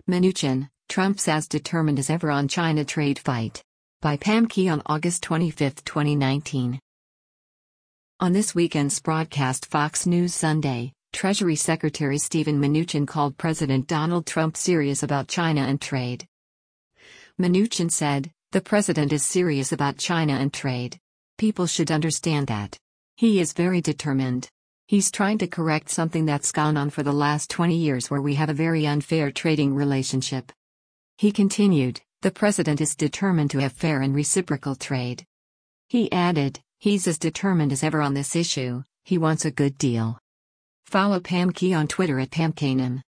Mnuchin, Trump's as determined as ever on China trade fight. By Pam Key on August 25, 2019. On this weekend's broadcast Fox News Sunday, Treasury Secretary Steven Mnuchin called President Donald Trump serious about China and trade. Mnuchin said, "The president is serious about China and trade. People should understand that. He is very determined. He's trying to correct something that's gone on for the last 20 years where we have a very unfair trading relationship." He continued, "The president is determined to have fair and reciprocal trade." He added, "He's as determined as ever on this issue, he wants a good deal." Follow Pam Key on Twitter at PamKanem.